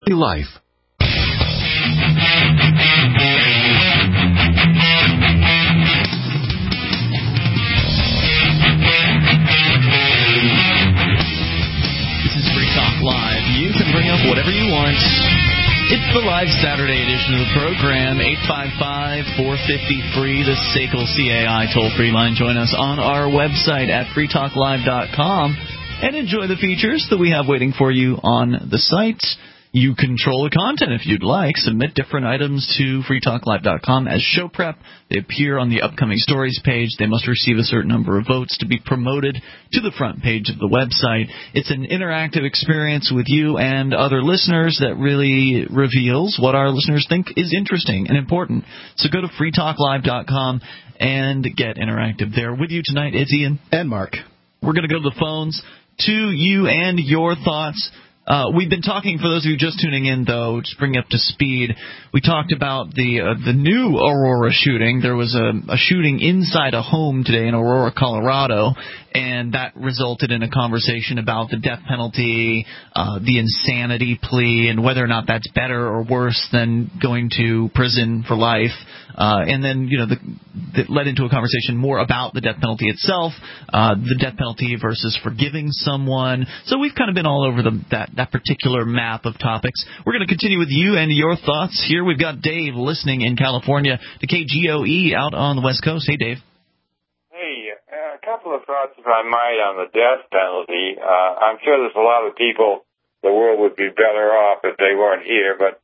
Life. This is Free Talk Live. You can bring up whatever you want. It's the live Saturday edition of the program, 855-450-FREE, the SACL CAI toll-free line. Join us on our website at freetalklive.com and enjoy the features that we have waiting for you on the site. You control the content if you'd like. Submit different items to freetalklive.com as show prep. They appear on the upcoming stories page. They must receive a certain number of votes to be promoted to the front page of the website. It's an interactive experience with you and other listeners that really reveals what our listeners think is interesting and important. So go to freetalklive.com and get interactive there. With you tonight, it's Ian. And Mark. We're going to go to the phones to you and your thoughts. We've been talking, for those of you just tuning in, though, just bring you up to speed. We talked about the new Aurora shooting. There was a shooting inside a home today in Aurora, Colorado, and that resulted in a conversation about the death penalty, the insanity plea, and whether or not that's better or worse than going to prison for life. And then, that led into a conversation more about the death penalty itself, the death penalty versus forgiving someone. So we've kind of been all over that particular map of topics. We're going to continue with you and your thoughts here. We've got Dave listening in California to KGOE out on the West Coast. Hey, Dave. Hey, a couple of thoughts, if I might, on the death penalty. I'm sure there's a lot of people, the world would be better off if they weren't here, but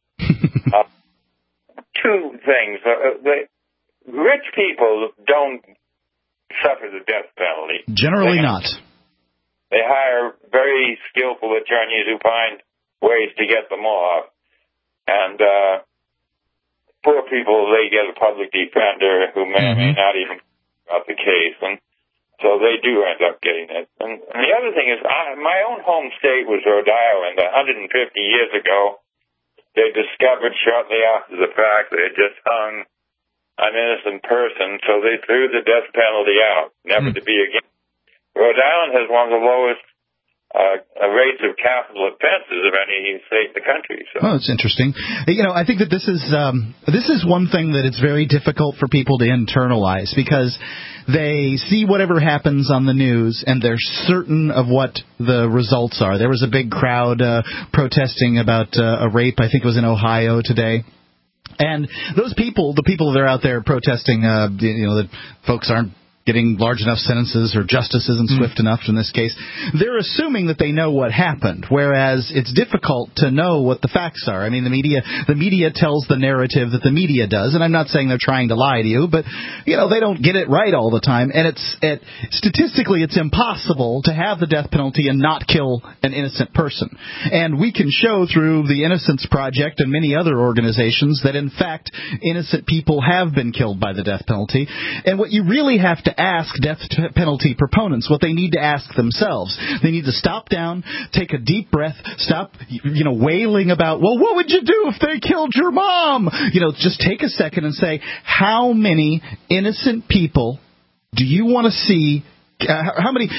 two things. Rich people don't suffer the death penalty. Generally not. They hire very skillful attorneys who find ways to get them off. And poor people, they get a public defender who may or may not even about the case. And so they do end up getting it. And the other thing is, my own home state was Rhode Island. 150 years ago, they discovered shortly after the fact they had just hung an innocent person, so they threw the death penalty out, never to be again. Rhode Island has one of the lowest rates of capital offenses of any state in the country. So. Oh, it's interesting. I think that this is one thing that it's very difficult for people to internalize, because they see whatever happens on the news and they're certain of what the results are. There was a big crowd protesting about a rape, I think it was in Ohio today. And those people, the people that are out there protesting, that folks aren't getting large enough sentences or justice isn't swift enough in this case, they're assuming that they know what happened, whereas it's difficult to know what the facts are. I mean, the media tells the narrative that the media does, and I'm not saying they're trying to lie to you, but they don't get it right all the time, and statistically it's impossible to have the death penalty and not kill an innocent person. And we can show through the Innocence Project and many other organizations that in fact innocent people have been killed by the death penalty. And what you really have to ask death penalty proponents, what they need to ask themselves, they need to stop down, take a deep breath, stop, wailing about, well, what would you do if they killed your mom? Just take a second and say, how many innocent people do you want to see? How many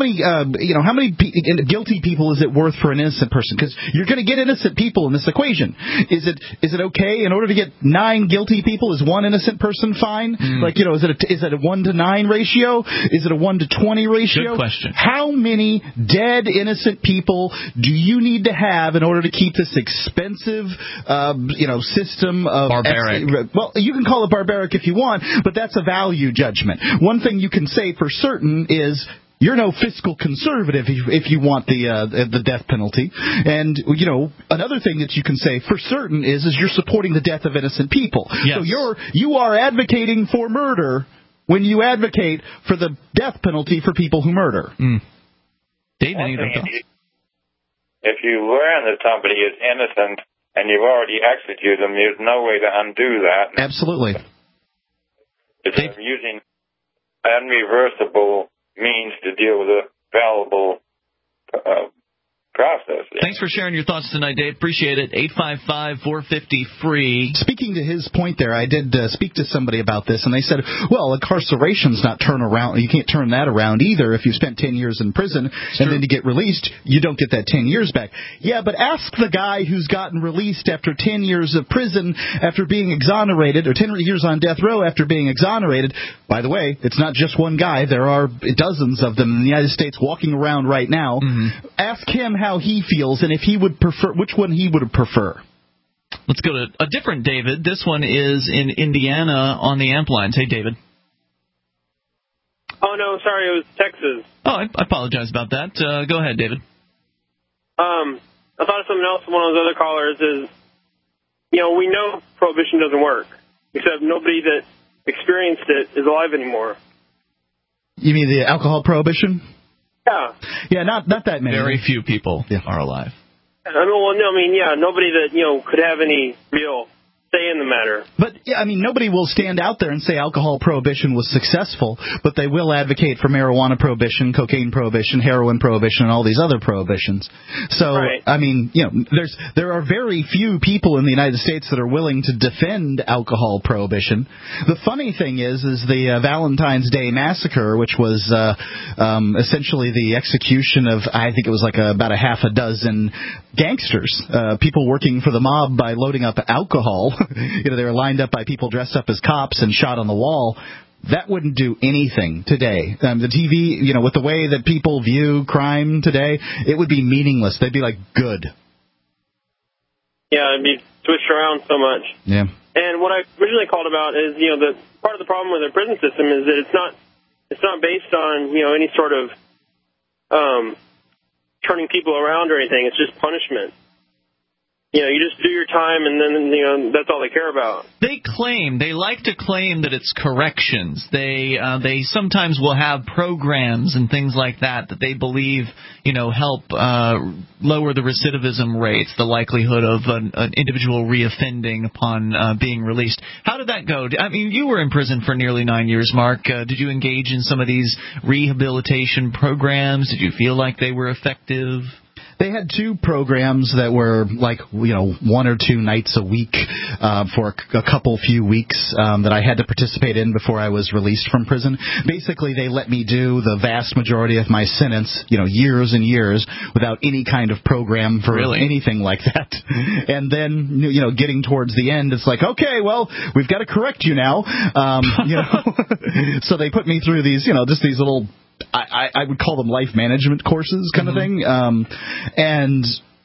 guilty people is it worth for an innocent person? Because you're going to get innocent people in this equation. Is it okay in order to get 9 guilty people? Is 1 innocent person fine? Is it a 1 to 9 ratio? Is it a 1 to 20 ratio? Good question. How many dead innocent people do you need to have in order to keep this expensive, system of barbaric? Well, you can call it barbaric if you want, but that's a value judgment. One thing you can say for certain is you're no fiscal conservative if you want the death penalty. And, another thing that you can say for certain is you're supporting the death of innocent people. Yes. So you are advocating for murder when you advocate for the death penalty for people who murder. Dave, any other thoughts? If you learn that somebody is innocent and you've already executed them, there's no way to undo that. Absolutely. It's using unreversible means to deal with a fallible process. Thanks for sharing your thoughts tonight, Dave. Appreciate it. 855-450-FREE. Speaking to his point there, I did speak to somebody about this, and they said, well, incarceration's not turn around. You can't turn that around either. If you spent 10 years in prison and then you get released, you don't get that 10 years back. Yeah, but ask the guy who's gotten released after 10 years of prison after being exonerated, or 10 years on death row after being exonerated. By the way, it's not just one guy. There are dozens of them in the United States walking around right now. Ask him how he feels and if he would prefer, which one he would prefer. Let's go to a different David. This one is in Indiana on the amp lines. Hey, David. Oh, no, sorry, it was Texas. Oh, I apologize about that. Go ahead, David. I thought of something else from one of those other callers is, we know prohibition doesn't work, except nobody that experienced it is alive anymore. You mean the alcohol prohibition? Yeah. Yeah, not that many. Very few people are alive. Nobody that, could have any real say in the matter. But, nobody will stand out there and say alcohol prohibition was successful, but they will advocate for marijuana prohibition, cocaine prohibition, heroin prohibition, and all these other prohibitions. So, right. There are very few people in the United States that are willing to defend alcohol prohibition. The funny thing is the Valentine's Day Massacre, which was essentially the execution of, I think it was about a half a dozen gangsters, people working for the mob by loading up alcohol. They were lined up by people dressed up as cops and shot on the wall. That wouldn't do anything today. The TV, with the way that people view crime today, it would be meaningless. They'd be like, good. Yeah, it'd be switched around so much. Yeah. And what I originally called about is, the part of the problem with our prison system is that it's not based on, any sort of turning people around or anything. It's just punishment. You just do your time, and then, that's all they care about. They like to claim that it's corrections. They sometimes will have programs and things like that they believe, help lower the recidivism rates, the likelihood of an individual reoffending upon being released. How did that go? You were in prison for nearly 9 years, Mark. Did you engage in some of these rehabilitation programs? Did you feel like they were effective? They had two programs that were 1 or 2 nights a week for a few weeks that I had to participate in before I was released from prison. Basically, they let me do the vast majority of my sentence, years and years, without any kind of program for anything like that. And then, getting towards the end, it's like, okay, well, we've got to correct you now. So they put me through these, just these little, I would call them life management courses kind of thing. And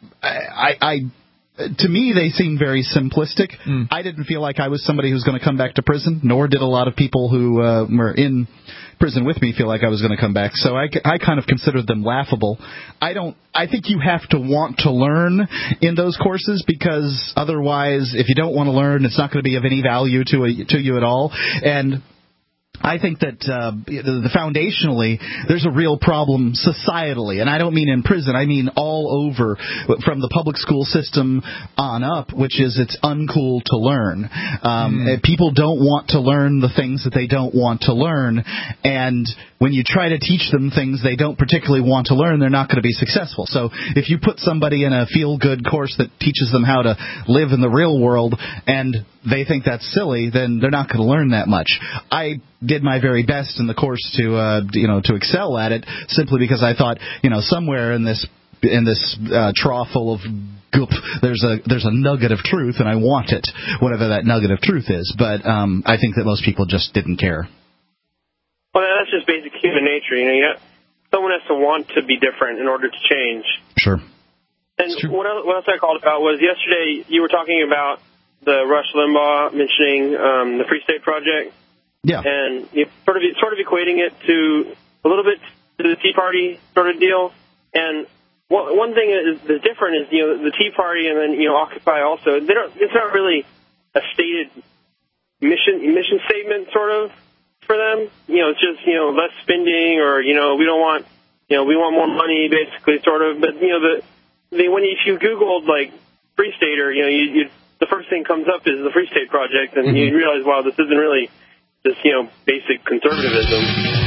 to me, they seem very simplistic. I didn't feel like I was somebody who's going to come back to prison, nor did a lot of people who were in prison with me feel like I was going to come back. So I kind of considered them laughable. I think you have to want to learn in those courses, because otherwise, if you don't want to learn, it's not going to be of any value to you at all. And I think that foundationally, there's a real problem societally, and I don't mean in prison. I mean all over, from the public school system on up, which is it's uncool to learn. People don't want to learn the things that they don't want to learn, and when you try to teach them things they don't particularly want to learn, they're not going to be successful. So if you put somebody in a feel-good course that teaches them how to live in the real world and they think that's silly, then they're not going to learn that much. I did my very best in the course to excel at it, simply because I thought, somewhere in this trough full of goop, there's a nugget of truth, and I want it, whatever that nugget of truth is. But I think that most people just didn't care. Well, that's just basic human nature. Someone has to want to be different in order to change. Sure. And what else I called about was yesterday you were talking about the Rush Limbaugh mentioning the Free State Project. Yeah. And sort of equating it to a little bit to the Tea Party sort of deal. And one thing that's different is the Tea Party and then Occupy also. It's not really a stated mission statement sort of for them. It's just less spending, or we don't want we want more money basically sort of. But if you Googled Free Stater, the first thing comes up is the Free State Project, and you realize, wow, this isn't really just basic conservatism.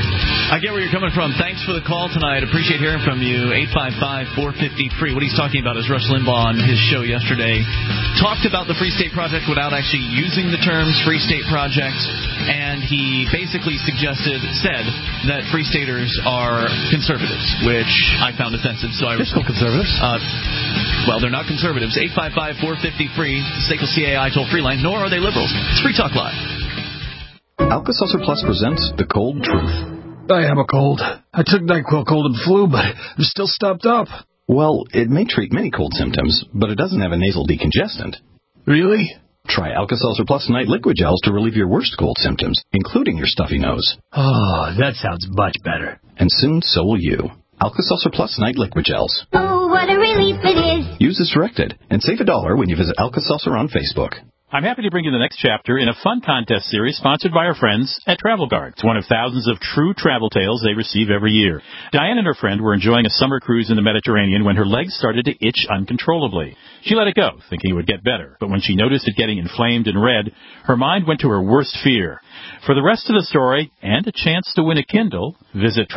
I get where you're coming from. Thanks for the call tonight. Appreciate hearing from you. 855-450-FREE. What he's talking about is Rush Limbaugh on his show yesterday talked about the Free State Project without actually using the terms Free State Project, and he basically said that Free Staters are conservatives, which I found offensive. So they're still conservatives. Well, they're not conservatives. 855-450-FREE, the SACL CAI toll-free line, nor are they liberals. It's Free Talk Live. Alka-Seltzer Plus presents The Cold Truth. I have a cold. I took NyQuil cold and flu, but I'm still stopped up. Well, it may treat many cold symptoms, but it doesn't have a nasal decongestant. Really? Try Alka-Seltzer Plus Night Liquid Gels to relieve your worst cold symptoms, including your stuffy nose. Oh, that sounds much better. And soon, so will you. Alka-Seltzer Plus Night Liquid Gels. Oh, what a relief it is. Use as directed, and save $1 when you visit Alka-Seltzer on Facebook. I'm happy to bring you the next chapter in a fun contest series sponsored by our friends at Travel Guard. It's one of thousands of true travel tales they receive every year. Diane and her friend were enjoying a summer cruise in the Mediterranean when her legs started to itch uncontrollably. She let it go, thinking it would get better. But when she noticed it getting inflamed and red, her mind went to her worst fear. For the rest of the story and a chance to win a Kindle, visit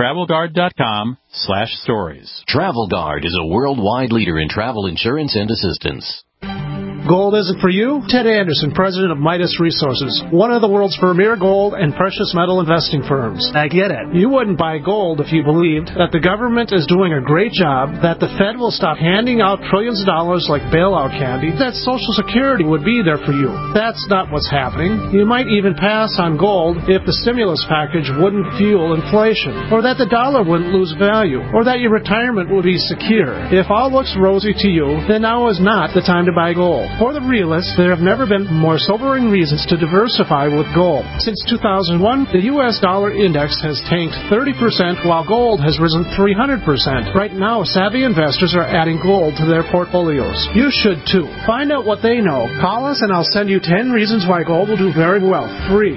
TravelGuard.com/stories. Travel Guard is a worldwide leader in travel insurance and assistance. Gold isn't for you? Ted Anderson, president of Midas Resources, one of the world's premier gold and precious metal investing firms. I get it. You wouldn't buy gold if you believed that the government is doing a great job, that the Fed will stop handing out trillions of dollars like bailout candy, that Social Security would be there for you. That's not what's happening. You might even pass on gold if the stimulus package wouldn't fuel inflation, or that the dollar wouldn't lose value, or that your retirement would be secure. If all looks rosy to you, then now is not the time to buy gold. For the realists, there have never been more sobering reasons to diversify with gold. Since 2001, the U.S. dollar index has tanked 30%, while gold has risen 300%. Right now, savvy investors are adding gold to their portfolios. You should too. Find out what they know. Call us and I'll send you 10 reasons why gold will do very well. Free.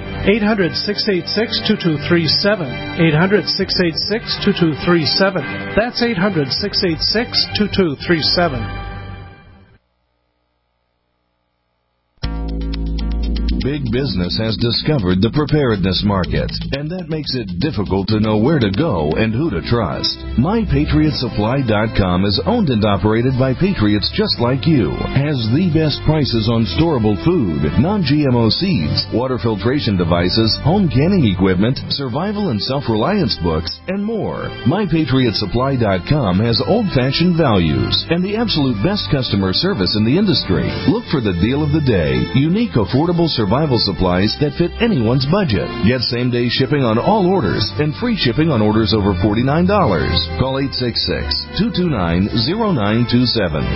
800-686-2237. 800-686-2237. That's 800-686-2237. Big business has discovered the preparedness market, and that makes it difficult to know where to go and who to trust. MyPatriotSupply.com is owned and operated by patriots just like you. Has the best prices on storable food, non-GMO seeds, water filtration devices, home canning equipment, survival and self-reliance books, and more. MyPatriotSupply.com has old-fashioned values and the absolute best customer service in the industry. Look for the deal of the day. Unique, affordable survival supplies that fit anyone's budget. Get same-day shipping on all orders and free shipping on orders over $49. Call 866-229-0927.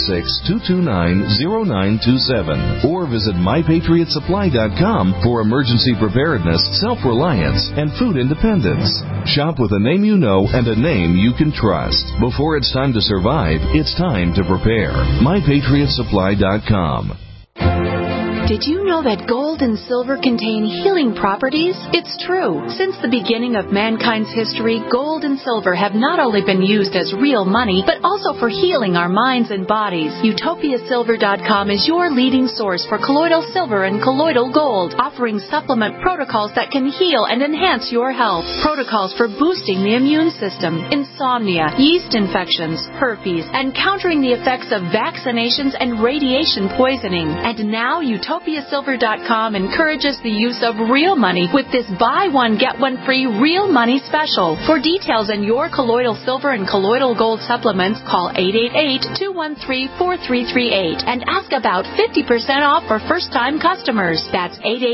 866-229-0927. Or visit MyPatriotSupply.com for emergency preparedness, self-reliance, and food independence. Shop with a name you know and a name you can trust. Before it's time to survive, it's time to prepare. MyPatriotSupply.com. Did you know that gold and silver contain healing properties? It's true. Since the beginning of mankind's history, gold and silver have not only been used as real money, but also for healing our minds and bodies. UtopiaSilver.com is your leading source for colloidal silver and colloidal gold, offering supplement protocols that can heal and enhance your health. Protocols for boosting the immune system, insomnia, yeast infections, herpes, and countering the effects of vaccinations and radiation poisoning. And now UtopiaSilver.com encourages the use of real money with this buy one, get one free real money special. For details on your colloidal silver and colloidal gold supplements, call 888-213-4338 and ask about 50% off for first-time customers. That's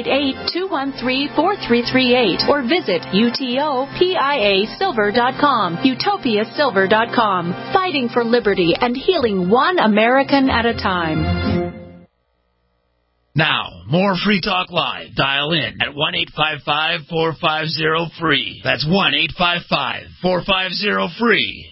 888-213-4338 or visit UTOPIASilver.com. UtopiaSilver.com. Fighting for liberty and healing one American at a time. Now, more Free Talk Live. Dial in at 1-855-450-FREE. That's 1-855-450-FREE.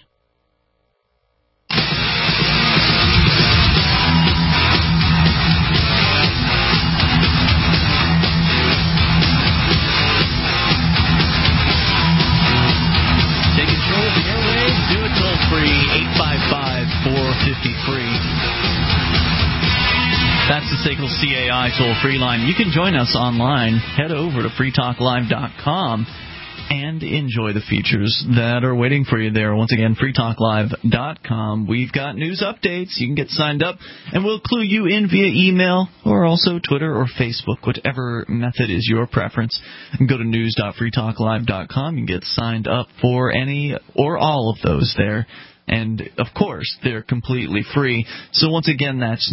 Take control of the airwaves. Do it toll-free. 855-450-FREE. That's the SACL CAI toll-free line. You can join us online. Head over to freetalklive.com and enjoy the features that are waiting for you there. Once again, freetalklive.com. We've got news updates. You can get signed up, and we'll clue you in via email or also Twitter or Facebook, whatever method is your preference. And go to news.freetalklive.com. You can get signed up for any or all of those there. And, of course, they're completely free. So, once again, that's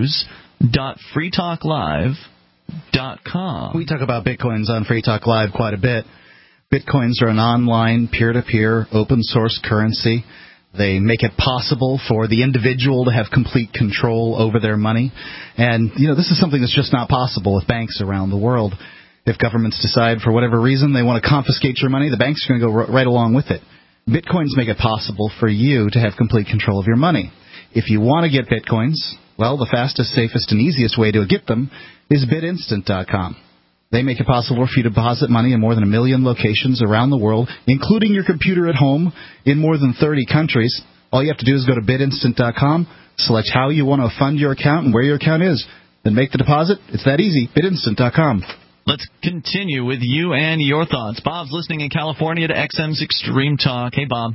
news.freetalklive.com. We talk about Bitcoins on Free Talk Live quite a bit. Bitcoins are an online, peer-to-peer, open-source currency. They make it possible for the individual to have complete control over their money. And, this is something that's just not possible with banks around the world. If governments decide for whatever reason they want to confiscate your money, the banks are going to go right along with it. Bitcoins make it possible for you to have complete control of your money. If you want to get Bitcoins, well, the fastest, safest, and easiest way to get them is BitInstant.com. They make it possible for you to deposit money in more than 1 million locations around the world, including your computer at home in more than 30 countries. All you have to do is go to BitInstant.com, select how you want to fund your account and where your account is, then make the deposit. It's that easy. BitInstant.com. Let's continue with you and your thoughts. Bob's listening in California to XM's Extreme Talk. Hey, Bob.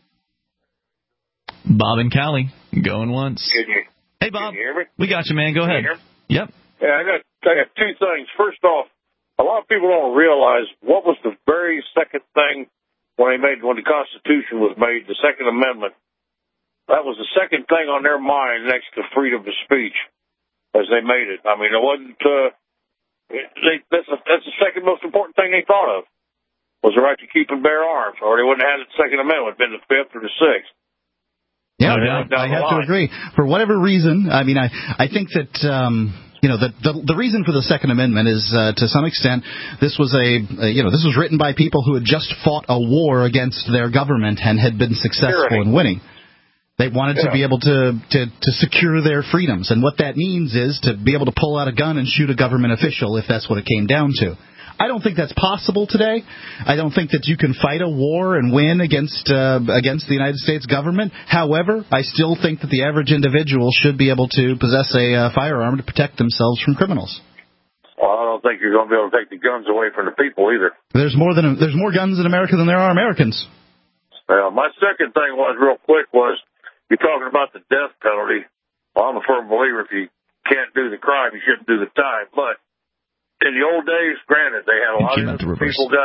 Bob and Cali, going once. Hey, Bob. Can you hear me? We got you, man. Go ahead. Yep. Yeah, I got two things. First off, a lot of people don't realize what was the very second thing when the Constitution was made, the Second Amendment. That was the second thing on their mind next to freedom of speech as they made it. I mean, it wasn't. That's the second most important thing they thought of was the right to keep and bear arms, or they wouldn't have had the Second Amendment, been the fifth or the sixth. Yeah, I have to agree. For whatever reason, I mean, I think that. The reason for the Second Amendment is, to some extent, this was this was written by people who had just fought a war against their government and had been successful in winning. They wanted to be able to secure their freedoms, and what that means is to be able to pull out a gun and shoot a government official if that's what it came down to. I don't think that's possible today. I don't think that you can fight a war and win against the United States government. However, I still think that the average individual should be able to possess a firearm to protect themselves from criminals. Well, I don't think you're going to be able to take the guns away from the people either. There's more guns in America than there are Americans. Well, my second thing was you're talking about the death penalty. Well, I'm a firm believer if you can't do the crime, you shouldn't do the time, but in the old days, granted, they had a lot of innocent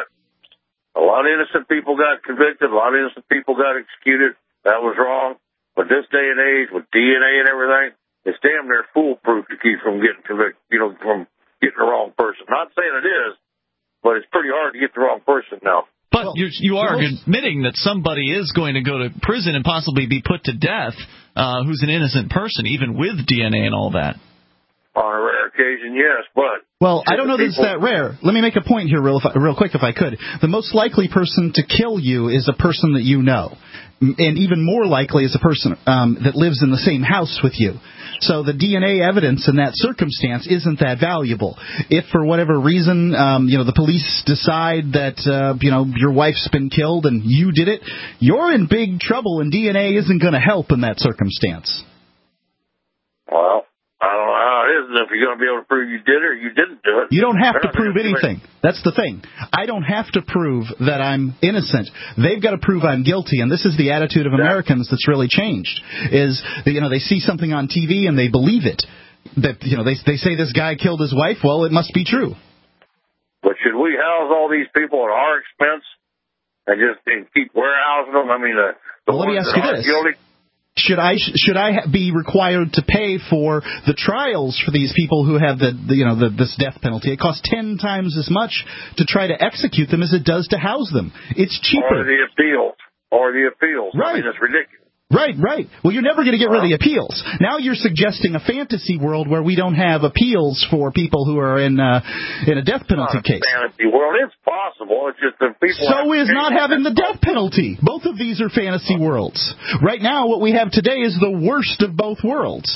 people got convicted, a lot of innocent people got executed. That was wrong. But this day and age, with DNA and everything, it's damn near foolproof to keep from getting convicted, from getting the wrong person. Not saying it is, but it's pretty hard to get the wrong person now. But you are admitting that somebody is going to go to prison and possibly be put to death, who's an innocent person, even with DNA and all that. On a rare occasion, yes, but... Well, I don't know that it's that rare. Let me make a point here real quick, if I could. The most likely person to kill you is a person that you know. And even more likely is a person that lives in the same house with you. So the DNA evidence in that circumstance isn't that valuable. If for whatever reason, the police decide that, your wife's been killed and you did it, you're in big trouble and DNA isn't going to help in that circumstance. Well, I don't know how it is if you're going to be able to prove you did it or you didn't do it. You don't have to prove anything. That's the thing. I don't have to prove that I'm innocent. They've got to prove I'm guilty, and this is the attitude of Americans that's really changed. Is that, they see something on TV and they believe it. That they say this guy killed his wife. Well, it must be true. But should we house all these people at our expense and just keep warehousing them? I mean, let me ask you this. Guilty? Should I be required to pay for the trials for these people who have this death penalty? It costs 10 times as much to try to execute them as it does to house them. It's cheaper. Or the appeals. Right. I mean, it's ridiculous. Right. Well, you're never going to get rid of the appeals. Now you're suggesting a fantasy world where we don't have appeals for people who are in a death penalty case. Fantasy world, it's possible. It's just that people. So is not having the death penalty. Both of these are fantasy worlds. Right now, what we have today is the worst of both worlds.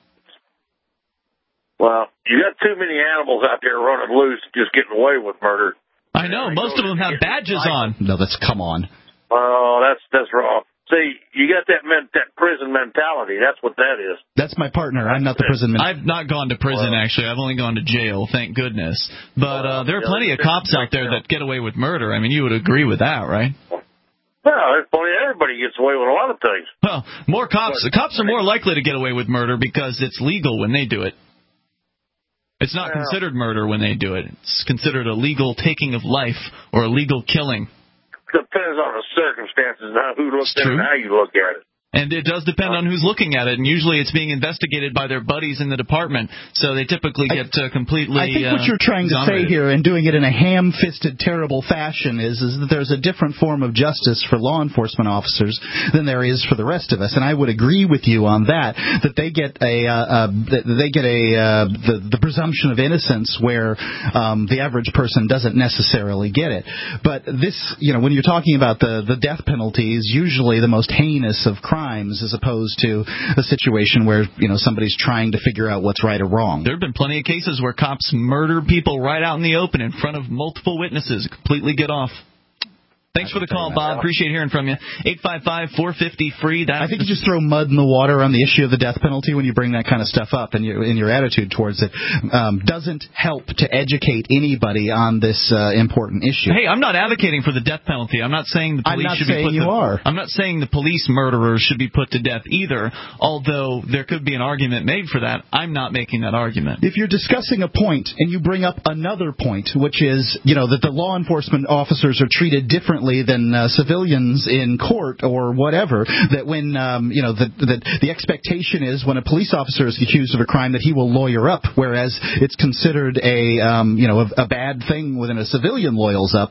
Well, you got too many animals out there running loose, just getting away with murder. I know. Most of them have badges on. No, come on. Oh, that's wrong. See, you got that prison mentality. That's what that is. That's my partner. I'm not the prison man. I've not gone to prison, actually. I've only gone to jail, thank goodness. But there are plenty of cops out there that get away with murder. I mean, you would agree with that, right? Well, it's funny. Everybody gets away with a lot of things. Well, more cops. The cops are more likely to get away with murder because it's legal when they do it. It's not considered murder when they do it. It's considered a legal taking of life or a legal killing. Depends on the circumstances and who looks at it and how you look at it. And it does depend on who's looking at it, and usually it's being investigated by their buddies in the department, so they typically get completely I think what you're trying to say here, and doing it in a ham-fisted, terrible fashion, is that there's a different form of justice for law enforcement officers than there is for the rest of us, and I would agree with you on that they get the presumption of innocence where the average person doesn't necessarily get it. But this, when you're talking about the death penalty, is usually the most heinous of crimes, as opposed to a situation where somebody's trying to figure out what's right or wrong. There have been plenty of cases where cops murder people right out in the open in front of multiple witnesses, completely get off. Thanks for the call, Bob. Appreciate hearing from you. 855-450-FREE. I think you just throw mud in the water on the issue of the death penalty when you bring that kind of stuff up, and in your attitude towards it doesn't help to educate anybody on this important issue. Hey, I'm not advocating for the death penalty. I'm not saying the police should be put. I'm not saying the police murderers should be put to death either. Although there could be an argument made for that, I'm not making that argument. If you're discussing a point and you bring up another point, which is that the law enforcement officers are treated differently than civilians in court or whatever, that when that the expectation is when a police officer is accused of a crime that he will lawyer up, whereas it's considered a bad thing when a civilian lawyers up,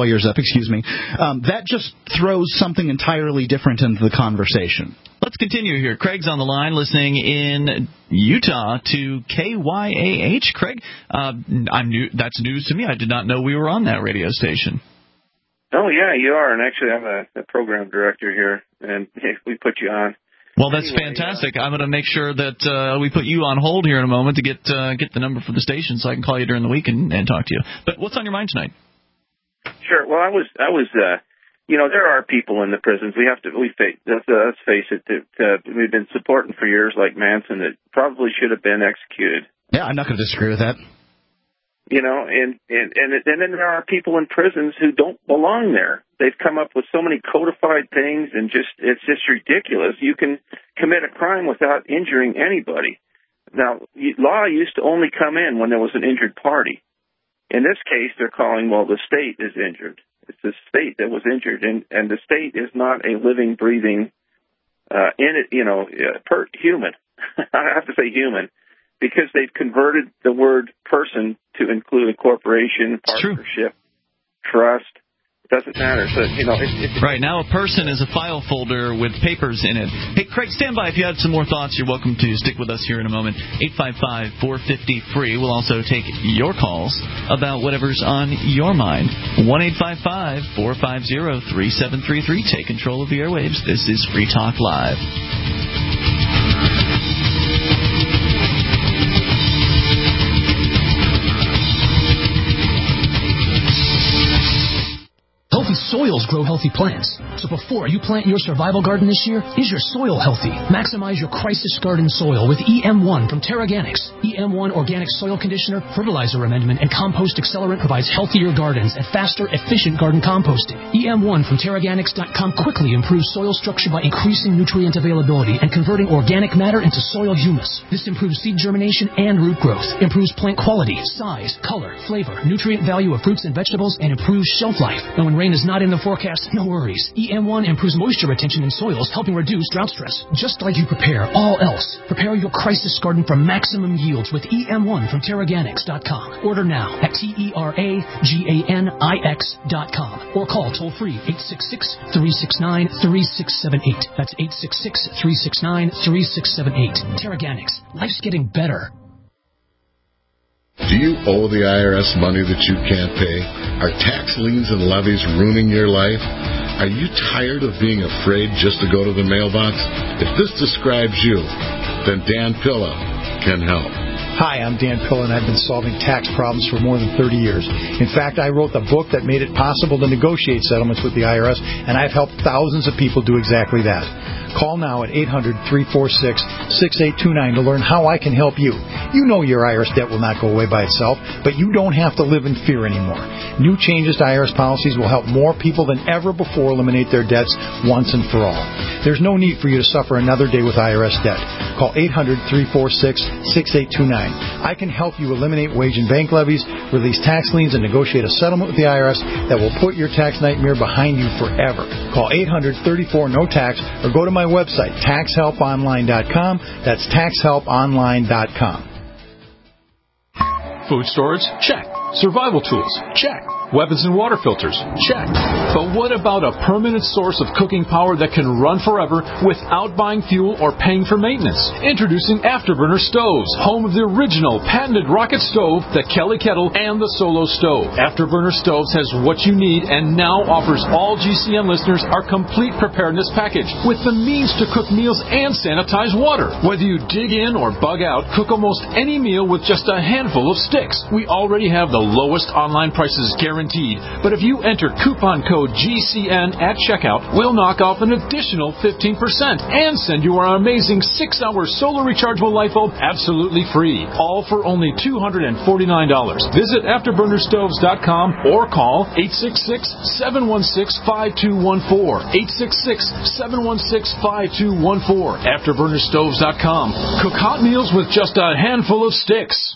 that just throws something entirely different into the conversation. Let's continue here. Craig's on the line, listening in Utah to KYAH. Craig, that's news to me. I did not know we were on that radio station. Oh, yeah, you are. And actually, I'm a program director here, and we put you on. Well, that's fantastic. I'm going to make sure that we put you on hold here in a moment to get the number for the station so I can call you during the week and talk to you. But what's on your mind tonight? Sure. Well, I was there are people in the prisons. Let's face it, that we've been supporting for years, like Manson, that probably should have been executed. Yeah, I'm not going to disagree with that. And then there are people in prisons who don't belong there. They've come up with so many codified things, and it's just ridiculous. You can commit a crime without injuring anybody. Now, law used to only come in when there was an injured party. In this case, they're calling, the state is injured. It's the state that was injured, and the state is not a living, breathing, human. I have to say human. Because they've converted the word person to include a corporation, partnership, trust. It doesn't matter. So, right now, a person is a file folder with papers in it. Hey, Craig, stand by. If you have some more thoughts, you're welcome to stick with us here in a moment. 855-450-FREE. We'll also take your calls about whatever's on your mind. 1-855-450-3733. Take control of the airwaves. This is Free Talk Live. Healthy soils grow healthy plants. So before you plant your survival garden this year, is your soil healthy? Maximize your crisis garden soil with EM1 from Terraganics. EM1 Organic Soil Conditioner, Fertilizer Amendment, and Compost Accelerant provides healthier gardens and faster, efficient garden composting. EM1 from Terraganics.com quickly improves soil structure by increasing nutrient availability and converting organic matter into soil humus. This improves seed germination and root growth, improves plant quality, size, color, flavor, nutrient value of fruits and vegetables, and improves shelf life. And when rain is not in the forecast, no worries. EM1 improves moisture retention in soils, helping reduce drought stress. Just like you prepare all else, prepare your crisis garden for maximum yields with EM1 from Terraganics.com. Order now at TERAGANIX.com or call toll-free 866-369-3678. That's 866-369-3678. Terraganics. Life's getting better. Do you owe the IRS money that you can't pay? Are tax liens and levies ruining your life? Are you tired of being afraid just to go to the mailbox? If this describes you, then Dan Pilla can help. Hi, I'm Dan Pillen. I've been solving tax problems for more than 30 years. In fact, I wrote the book that made it possible to negotiate settlements with the IRS, and I've helped thousands of people do exactly that. Call now at 800-346-6829 to learn how I can help you. You know your IRS debt will not go away by itself, but you don't have to live in fear anymore. New changes to IRS policies will help more people than ever before eliminate their debts once and for all. There's no need for you to suffer another day with IRS debt. Call 800-346-6829. I can help you eliminate wage and bank levies, release tax liens, and negotiate a settlement with the IRS that will put your tax nightmare behind you forever. Call 800-34-NO-TAX or go to my website, taxhelponline.com. That's taxhelponline.com. Food storage? Check. Survival tools? Check. Weapons and water filters? Check. But what about a permanent source of cooking power that can run forever without buying fuel or paying for maintenance? Introducing Afterburner Stoves, home of the original patented rocket stove, the Kelly Kettle, and the Solo Stove. Afterburner Stoves has what you need and now offers all GCN listeners our complete preparedness package with the means to cook meals and sanitize water. Whether you dig in or bug out, cook almost any meal with just a handful of sticks. We already have the lowest online prices guaranteed. But if you enter coupon code GCN at checkout, we'll knock off an additional 15% and send you our amazing 6-hour solar rechargeable light bulb absolutely free. All for only $249. Visit AfterburnerStoves.com or call 866-716-5214. 866-716-5214. AfterburnerStoves.com. Cook hot meals with just a handful of sticks.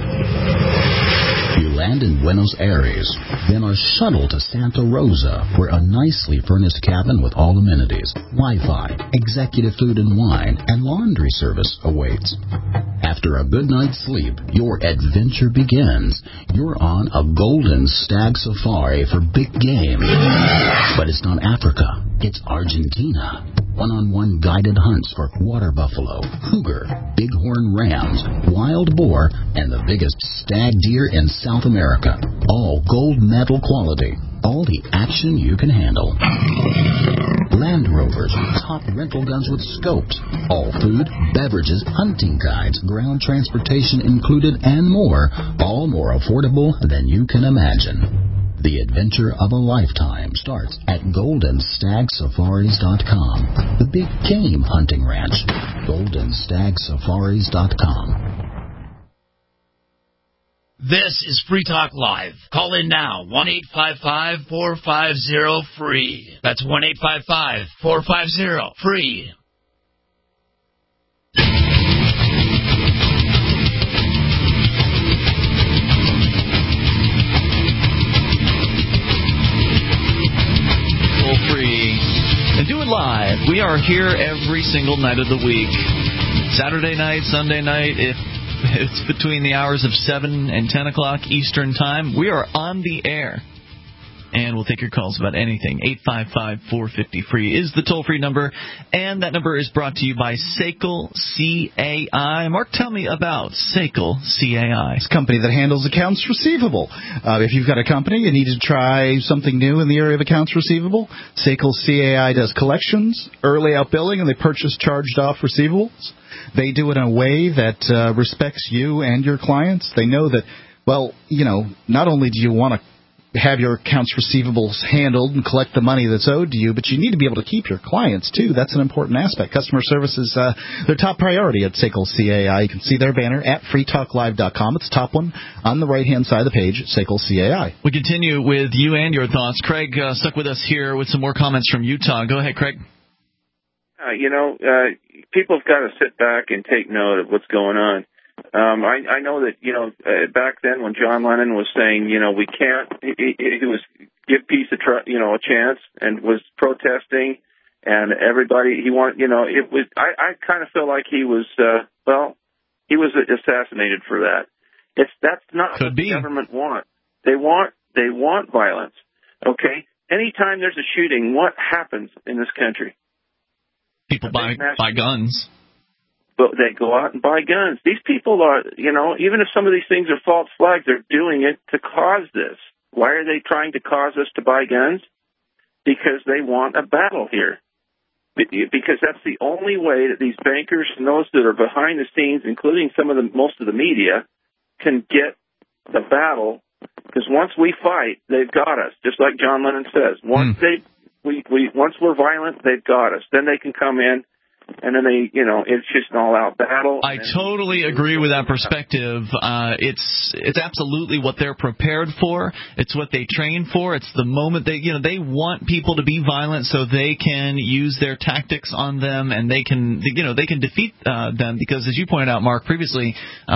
You land in Buenos Aires, then are shuttled to Santa Rosa, where a nicely furnished cabin with all amenities, Wi-Fi, executive food and wine, and laundry service awaits. After a good night's sleep, your adventure begins. You're on a golden stag safari for big game. But it's not Africa, it's Argentina. One-on-one guided hunts for water buffalo, cougar, bighorn rams, wild boar, and the biggest stag deer in South America. All gold medal quality. All the action you can handle. Land Rovers, top rental guns with scopes. All food, beverages, hunting guides, ground transportation included, and more. All more affordable than you can imagine. The adventure of a lifetime starts at GoldenStagSafaris.com. The big game hunting ranch. GoldenStagSafaris.com. This is Free Talk Live. Call in now, 1-855-450-FREE. That's 1-855-450-FREE. Free and do it live. We are here every single night of the week. Saturday night, Sunday night, if it's between the hours of 7 and 10 o'clock Eastern Time, we are on the air. And we'll take your calls about anything. 855-450-FREE is the toll-free number. And that number is brought to you by SACL CAI. Mark, tell me about SACL CAI. It's a company that handles accounts receivable. If you've got a company, you need to try something new in the area of accounts receivable, SACL CAI does collections, early out billing, and they purchase charged-off receivables. They do it in a way that respects you and your clients. They know that, well, you know, not only do you want to have your accounts receivables handled and collect the money that's owed to you, but you need to be able to keep your clients, too. That's an important aspect. Customer service is their top priority at SACL CAI. You can see their banner at freetalklive.com. It's the top one on the right-hand side of the page, SACL CAI. We continue with you and your thoughts. Craig stuck with us here with some more comments from Utah. Go ahead, Craig. People have got to sit back and take note of what's going on. I know that, back then when John Lennon was saying, we can't, he was give peace a chance and was protesting, and everybody, he wanted, it was, I kind of feel like he was, he was assassinated for that. That's not what the government wants. They want violence. Okay? Anytime there's a shooting, what happens in this country? People buy guns. But they go out and buy guns. These people are, even if some of these things are false flags, they're doing it to cause this. Why are they trying to cause us to buy guns? Because they want a battle here. because that's the only way that these bankers and those that are behind the scenes, including most of the media, can get the battle. Because once we fight, they've got us. Just like John Lennon says, once once we're violent, they've got us. Then they can come in. And then it's just an all-out battle. I totally agree with that perspective. It's absolutely what they're prepared for. It's what they train for. It's the moment they want people to be violent so they can use their tactics on them, and they can defeat them because, as you pointed out, Mark, previously,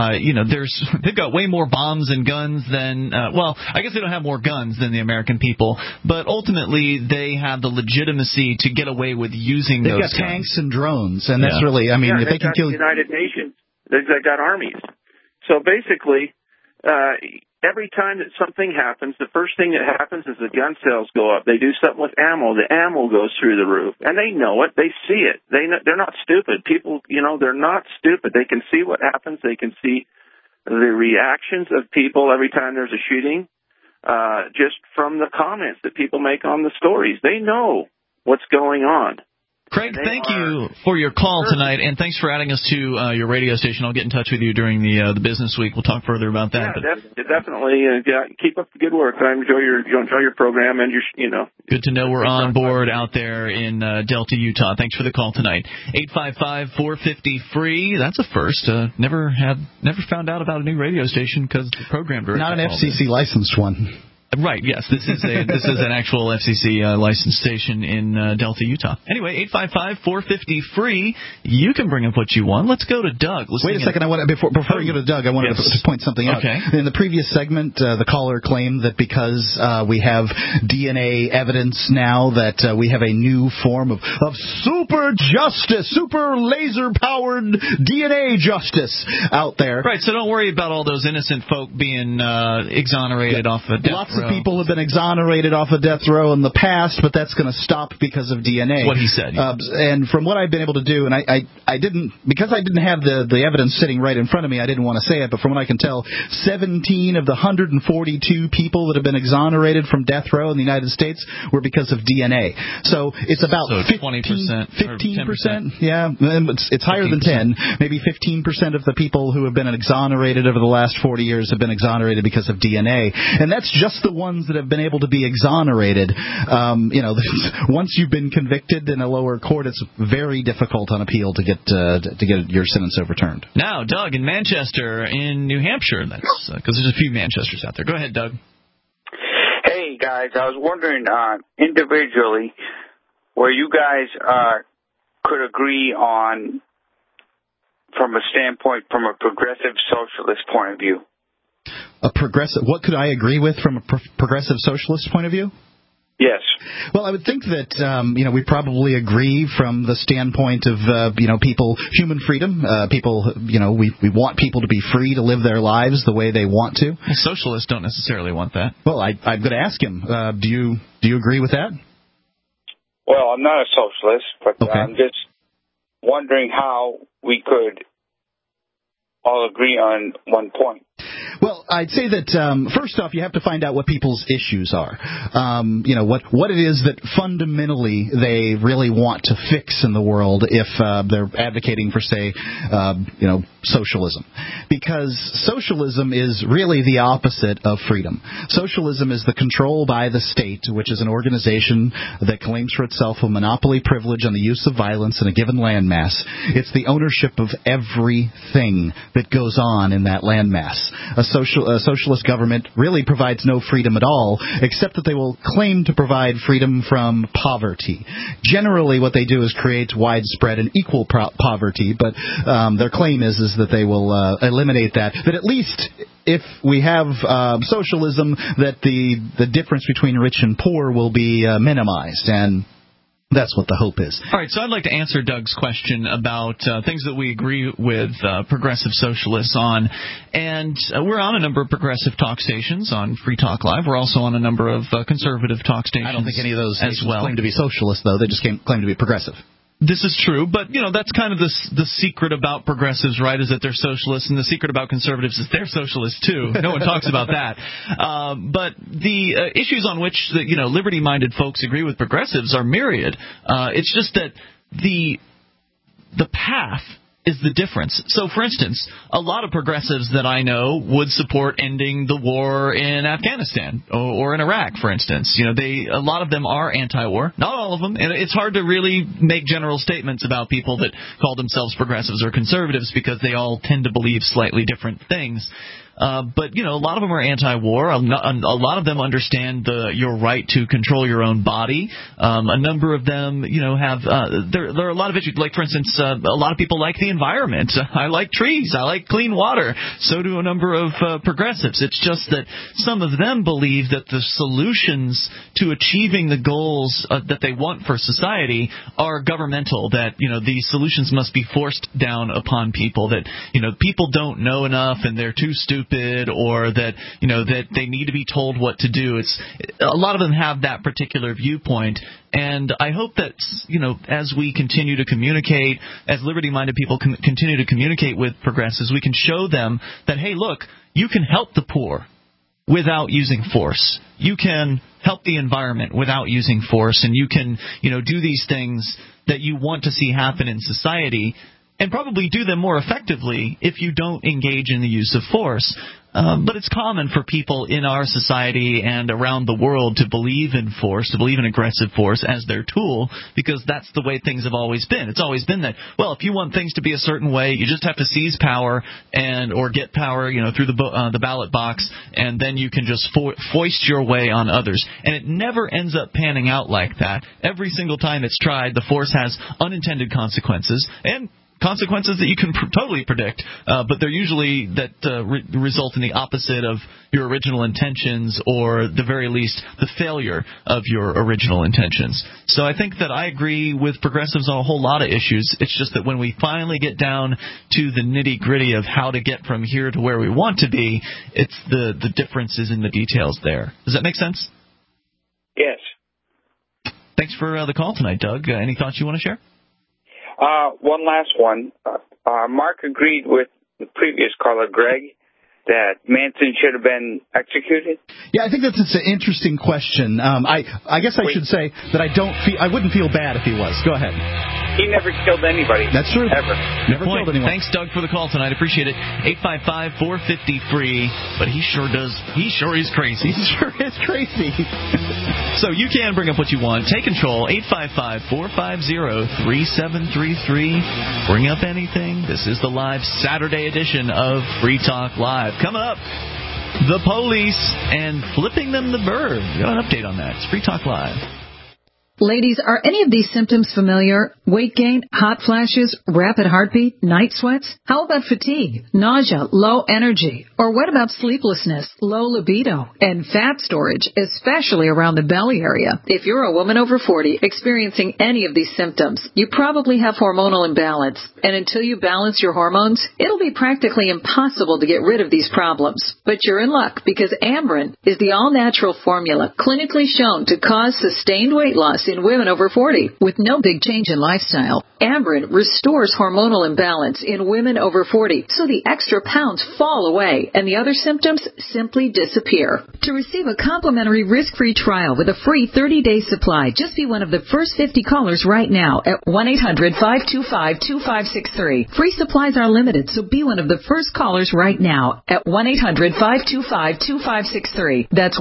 they've got way more bombs and guns than I guess they don't have more guns than the American people, but ultimately they have the legitimacy to get away with using those guns. They've got tanks and drones. And that's really, if they can kill the United Nations, they've got armies. So basically, every time that something happens, the first thing that happens is the gun sales go up. They do something with ammo. The ammo goes through the roof. And they know it. They see it. They're not stupid. People, they're not stupid. They can see what happens. They can see the reactions of people every time there's a shooting, just from the comments that people make on the stories. They know what's going on. Craig, thank you for your call tonight, and thanks for adding us to your radio station. I'll get in touch with you during the business week. We'll talk further about that. Yeah, definitely. Keep up the good work. I enjoy your program and your. Good to know we're on board out there in Delta, Utah. Thanks for the call tonight. 855-450-FREE. That's a first. Never found out about a new radio station because the program director. Not an FCC licensed one. Right, yes. This is an actual FCC licensed station in Delta, Utah. Anyway, 855-450-FREE. You can bring up what you want. Let's go to Doug. Wait a second. Before we go to Doug, I wanted to point something out. Okay. In the previous segment, the caller claimed that because we have DNA evidence now that we have a new form of super justice, super laser-powered DNA justice out there. Right, so don't worry about all those innocent folk being exonerated off of death row. People have been exonerated off of death row in the past, but that's going to stop because of DNA. What he said. And from what I've been able to do, and I didn't, because I didn't have the evidence sitting right in front of me, I didn't want to say it, but from what I can tell, 17 of the 142 people that have been exonerated from death row in the United States were because of DNA. So it's about 20%. 15%. Yeah, it's higher 15%. Than 10. Maybe 15% of the people who have been exonerated over the last 40 years have been exonerated because of DNA. And that's just the ones that have been able to be exonerated. Once you've been convicted in a lower court, it's very difficult on appeal to get your sentence overturned. Now, Doug in Manchester, in New Hampshire. That's because there's a few Manchesters out there. Go ahead, Doug. Hey guys, I was wondering individually where you guys could agree on, from a standpoint, from a progressive socialist point of view. What could I agree with from a progressive socialist point of view? Yes. Well, I would think that we probably agree from the standpoint of people, human freedom. People, we want people to be free to live their lives the way they want to. Well, socialists don't necessarily want that. Well, I'm going to ask him. Do you agree with that? Well, I'm not a socialist, but okay. I'm just wondering how we could all agree on one point. Well, I'd say that first off, you have to find out what people's issues are. What it is that fundamentally they really want to fix in the world if they're advocating for, say, socialism. Because socialism is really the opposite of freedom. Socialism is the control by the state, which is an organization that claims for itself a monopoly privilege on the use of violence in a given landmass. It's the ownership of everything that goes on in that landmass. A socialist government really provides no freedom at all, except that they will claim to provide freedom from poverty. Generally, what they do is create widespread and equal poverty, but their claim is that they will eliminate that. But at least if we have socialism, that the difference between rich and poor will be minimized, and that's what the hope is. All right, so I'd like to answer Doug's question about things that we agree with progressive socialists on. And we're on a number of progressive talk stations on Free Talk Live. We're also on a number of conservative talk stations. I don't think any of those stations claim to be socialist, though. They just claim to be progressive. This is true, but that's kind of the secret about progressives, right? Is that they're socialists, and the secret about conservatives is they're socialists too. No one talks about that. But the issues on which liberty-minded folks agree with progressives are myriad. It's just that the path is the difference. So, for instance, a lot of progressives that I know would support ending the war in Afghanistan or in Iraq, for instance. You know, a lot of them are anti-war. Not all of them. And it's hard to really make general statements about people that call themselves progressives or conservatives because they all tend to believe slightly different things. But, you know, a lot of them are anti-war. A lot of them understand your right to control your own body. A number of them, you know, have there are a lot of issues. Like, for instance, a lot of people like the environment. I like trees. I like clean water. So do a number of progressives. It's just that some of them believe that the solutions to achieving the goals that they want for society are governmental, that, you know, the solutions must be forced down upon people, that, you know, people don't know enough and they're too stupid, or that, you know, that they need to be told what to do. A lot of them have that particular viewpoint, and I hope that, you know, as we continue to communicate, as liberty-minded people continue to communicate with progressives, we can show them that, hey, look, you can help the poor without using force. You can help the environment without using force, and you can, you know, do these things that you want to see happen in society, and probably do them more effectively if you don't engage in the use of force. But it's common for people in our society and around the world to believe in force, to believe in aggressive force as their tool, because that's the way things have always been. It's always been that, well, if you want things to be a certain way, you just have to seize power or get power, you know, through the ballot box, and then you can just foist your way on others. And it never ends up panning out like that. Every single time it's tried, the force has unintended consequences, and consequences that you can totally predict, but they're usually that result in the opposite of your original intentions, or the very least the failure of your original intentions. So I think that I agree with progressives on a whole lot of issues. It's just that when we finally get down to the nitty-gritty of how to get from here to where we want to be, it's the differences in the details there. Does that make sense? Yes. Thanks for the call tonight, Doug. Any thoughts you want to share? One last one. Mark agreed with the previous caller, Greg, that Manson should have been executed. Yeah, I think that's an interesting question. I guess I should say that I wouldn't feel bad if he was. Go ahead. He never killed anybody. That's true. Ever. Never killed anyone. Thanks, Doug, for the call tonight. Appreciate it. 855-450-FREE. But he sure is crazy. He sure is crazy. So you can bring up what you want. Take control. 855-450-3733. Bring up anything. This is the live Saturday edition of Free Talk Live. Coming up, the police and flipping them the bird. We got an update on that. It's Free Talk Live. Ladies, are any of these symptoms familiar? Weight gain, hot flashes, rapid heartbeat, night sweats? How about fatigue, nausea, low energy? Or what about sleeplessness, low libido, and fat storage, especially around the belly area? If you're a woman over 40 experiencing any of these symptoms, you probably have hormonal imbalance. And until you balance your hormones, it'll be practically impossible to get rid of these problems. But you're in luck, because Amberen is the all-natural formula clinically shown to cause sustained weight loss in women over 40 with no big change in lifestyle. Amberen restores hormonal imbalance in women over 40, so the extra pounds fall away and the other symptoms simply disappear. To receive a complimentary risk-free trial with a free 30-day supply, just be one of the first 50 callers right now at 1-800-525-2563. Free supplies are limited, so be one of the first callers right now at 1-800-525-2563. That's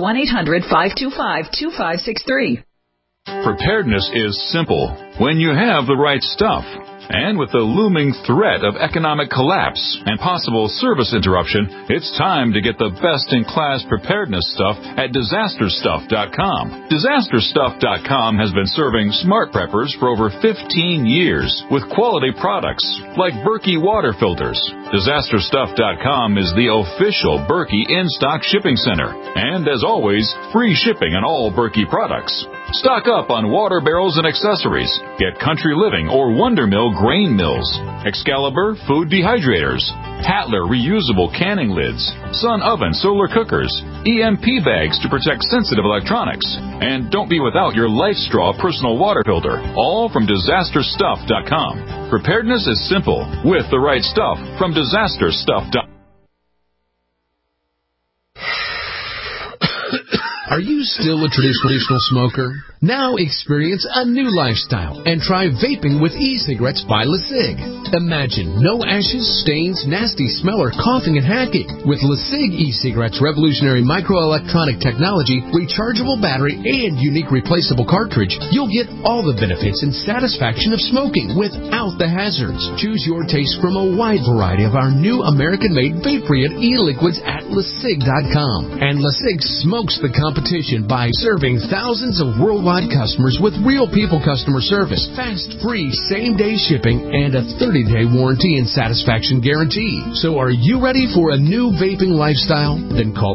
1-800-525-2563. Preparedness is simple when you have the right stuff. And with the looming threat of economic collapse and possible service interruption, it's time to get the best-in-class preparedness stuff at DisasterStuff.com. DisasterStuff.com has been serving smart preppers for over 15 years with quality products like Berkey water filters. DisasterStuff.com is the official Berkey in-stock shipping center. And as always, free shipping on all Berkey products. Stock up on water barrels and accessories. Get Country Living or Wonder Mill grain mills, Excalibur food dehydrators, Hatler reusable canning lids, Sun oven solar cookers, EMP bags to protect sensitive electronics, and don't be without your LifeStraw personal water filter, all from DisasterStuff.com. Preparedness is simple with the right stuff from DisasterStuff.com. Are you still a traditional smoker? Now experience a new lifestyle and try vaping with e-cigarettes by LeSig. Imagine no ashes, stains, nasty smell, or coughing and hacking. With LeSig e-cigarettes' revolutionary microelectronic technology, rechargeable battery, and unique replaceable cartridge, you'll get all the benefits and satisfaction of smoking without the hazards. Choose your taste from a wide variety of our new American-made vape-free e-liquids at LeSig.com. And LeSig smokes the competition by serving thousands of worldwide customers with real people customer service, fast, free, same-day shipping, and a 30-day warranty and satisfaction guarantee. So are you ready for a new vaping lifestyle? Then call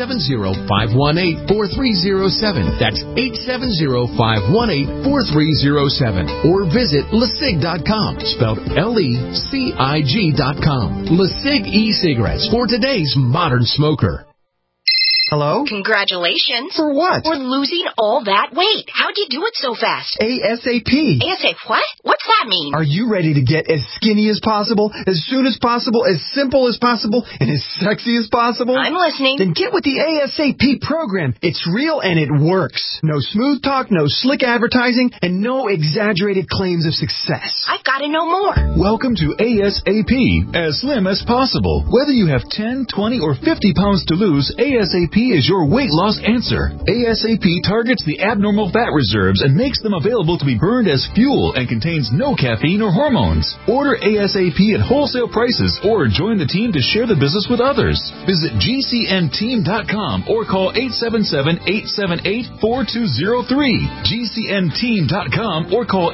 870-518-4307. That's 870-518-4307. Or visit LeSig.com, spelled LECIG.com. LeSig e-cigarettes for today's modern smoker. Hello? Congratulations. For what? For losing all that weight. How'd you do it so fast? ASAP. ASAP what? What's that mean? Are you ready to get as skinny as possible, as soon as possible, as simple as possible, and as sexy as possible? I'm listening. Then get with the ASAP program. It's real and it works. No smooth talk, no slick advertising, and no exaggerated claims of success. I've got to know more. Welcome to ASAP, as slim as possible. Whether you have 10, 20, or 50 pounds to lose, ASAP is your weight loss answer. ASAP targets the abnormal fat reserves and makes them available to be burned as fuel and contains no caffeine or hormones. Order ASAP at wholesale prices or join the team to share the business with others. Visit GCNteam.com or call 877-878-4203. GCNteam.com or call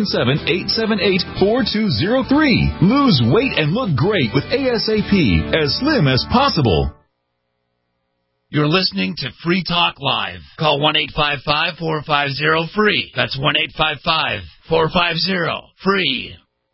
877-878-4203. Lose weight and look great with ASAP, as slim as possible. You're listening to Free Talk Live. Call 1-855-450-FREE. That's 1-855-450-FREE.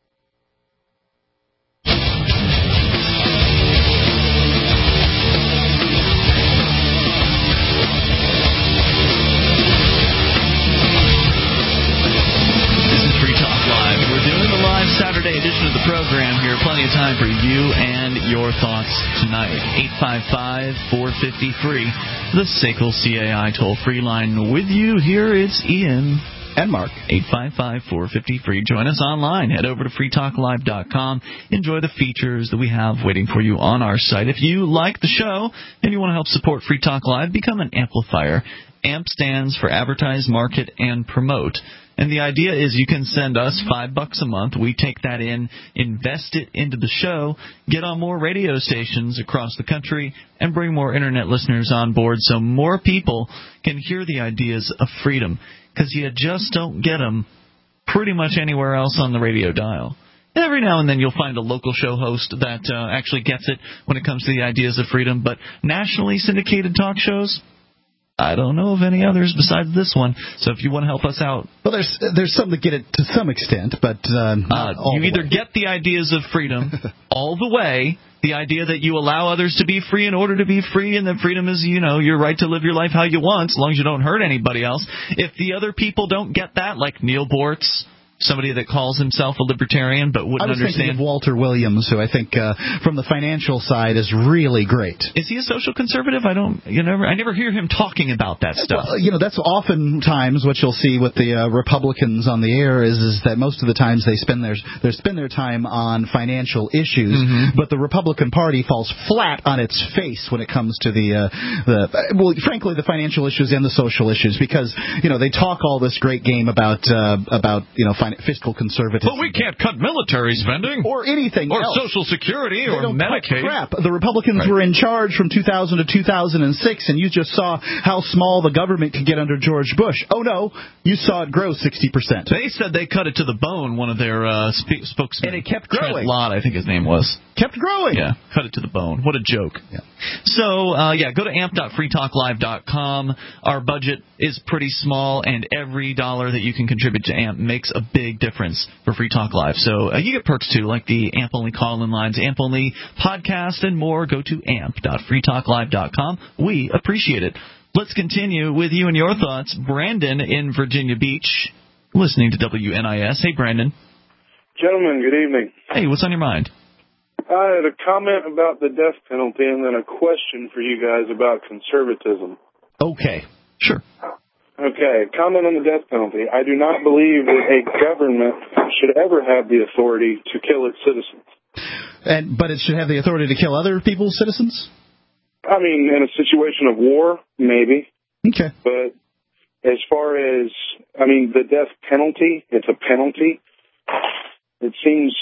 Saturday edition of the program here. Plenty of time for you and your thoughts tonight. 855-450-FREE, the SACL CAI toll-free line. With you here, it's Ian and Mark. 855-450-FREE. Join us online. Head over to freetalklive.com. Enjoy the features that we have waiting for you on our site. If you like the show and you want to help support Free Talk Live, become an amplifier. AMP stands for Advertise, Market, and Promote. And the idea is you can send us $5 a month. We take that in, invest it into the show, get on more radio stations across the country, and bring more Internet listeners on board so more people can hear the ideas of freedom. Because you just don't get them pretty much anywhere else on the radio dial. Every now and then you'll find a local show host that actually gets it when it comes to the ideas of freedom. But nationally syndicated talk shows, I don't know of any others besides this one. So if you want to help us out, well, there's some that get it to some extent, but not all you the either way. Get the ideas of freedom all the way, the idea that you allow others to be free in order to be free, and that freedom is, your right to live your life how you want, as long as you don't hurt anybody else. If the other people don't get that, like Neil Bortz, somebody that calls himself a libertarian but wouldn't understand. I was thinking of Walter Williams, who I think from the financial side is really great. Is he a social conservative? I never hear him talking about that stuff. Well, that's oftentimes what you'll see with the Republicans on the air is that most of the times they spend their time on financial issues, but the Republican Party falls flat on its face when it comes to frankly the financial issues and the social issues, because they talk all this great game about fiscal conservatism. But we can't cut military spending. Or anything or else. Or Social Security or Medicaid. Crap. The Republicans were in charge from 2000 to 2006, and you just saw how small the government could get under George Bush. Oh, no. You saw it grow 60%. They said they cut it to the bone, one of their spokesmen. And it kept growing. Trent Lott, I think his name was. Kept growing. Yeah, cut it to the bone. What a joke. Yeah. So, go to amp.freetalklive.com. Our budget is pretty small, and every dollar that you can contribute to AMP makes a big difference for Free Talk Live. So you get perks, too, like the AMP-only call-in lines, AMP-only podcast, and more. Go to amp.freetalklive.com. We appreciate it. Let's continue with you and your thoughts. Brandon in Virginia Beach, listening to WNIS. Hey, Brandon. Gentlemen, good evening. Hey, what's on your mind? I had a comment about the death penalty and then a question for you guys about conservatism. Okay. Sure. Okay, comment on the death penalty. I do not believe that a government should ever have the authority to kill its citizens. But it should have the authority to kill other people's citizens? I mean, in a situation of war, maybe. Okay. But as far as, I mean, the death penalty, it's a penalty. It seems,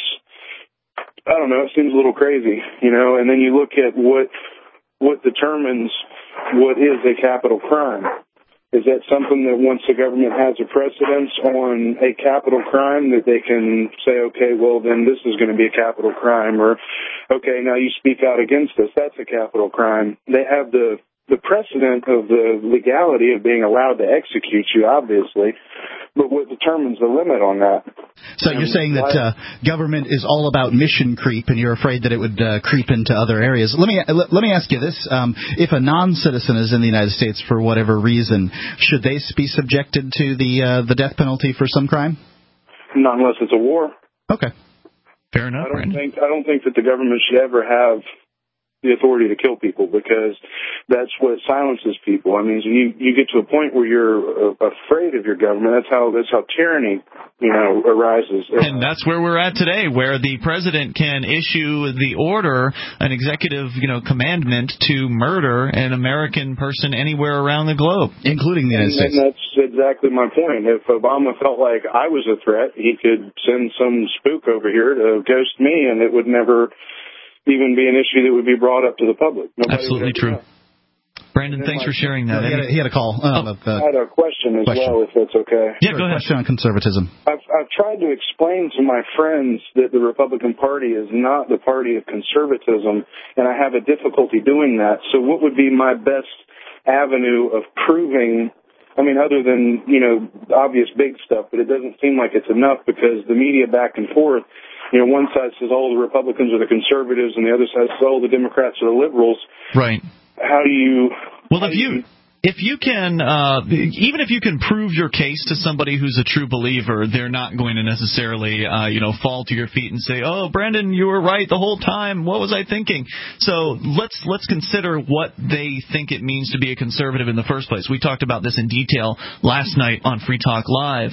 I don't know, it seems a little crazy, you know, and then you look at what determines what is a capital crime. Is that something that once the government has a precedence on a capital crime that they can say, okay, well, then this is going to be a capital crime, or, okay, now you speak out against us, that's a capital crime. They have the precedent of the legality of being allowed to execute you, obviously, but what determines the limit on that? So you're saying that government is all about mission creep, and you're afraid that it would creep into other areas. Let me ask you this: if a non-citizen is in the United States for whatever reason, should they be subjected to the death penalty for some crime? Not unless it's a war. Okay, fair enough. I don't think that the government should ever have the authority to kill people, because that's what silences people. I mean, you get to a point where you're afraid of your government. That's how tyranny, you know, arises. And that's where we're at today, where the president can issue the order, an executive, you know, commandment to murder an American person anywhere around the globe, including the United States. And that's exactly my point. If Obama felt like I was a threat, he could send some spook over here to ghost me, and it would never even be an issue that would be brought up to the public. Nobody Absolutely true. Know. Brandon, thanks for sharing that. He had a call. I had a question as well, if that's okay. Yeah, go ahead. Question on conservatism. I've tried to explain to my friends that the Republican Party is not the party of conservatism, and I have a difficulty doing that. So what would be my best avenue of proving, I mean, other than, you know, obvious big stuff, but it doesn't seem like it's enough, because the media back and forth, you know, one side says all the Republicans are the conservatives, and the other side says all the Democrats are the liberals. Right. How do you... Well, if you can, even if you can prove your case to somebody who's a true believer, they're not going to necessarily, fall to your feet and say, "Oh, Brandon, you were right the whole time. What was I thinking?" So let's consider what they think it means to be a conservative in the first place. We talked about this in detail last night on Free Talk Live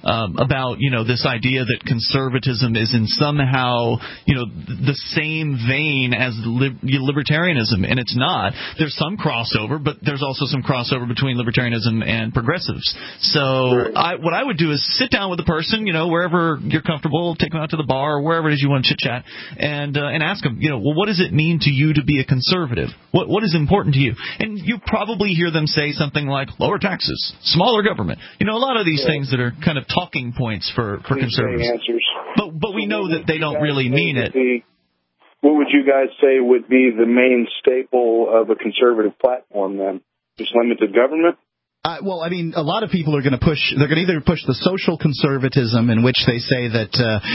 about this idea that conservatism is in somehow the same vein as libertarianism, and it's not. There's some crossover, but there's also some crossover between libertarianism and progressives. So what I would do is sit down with the person, wherever you're comfortable, take them out to the bar or wherever it is you want to chit-chat, and ask them, well, what does it mean to you to be a conservative? What is important to you? And you probably hear them say something like lower taxes, smaller government. A lot of these things that are kind of talking points for conservatives. But we know that they don't really mean it. What would you guys say would be the main staple of a conservative platform then? Just limited government? Well, I mean, a lot of people are going to push. They're going to either push the social conservatism, in which they say that,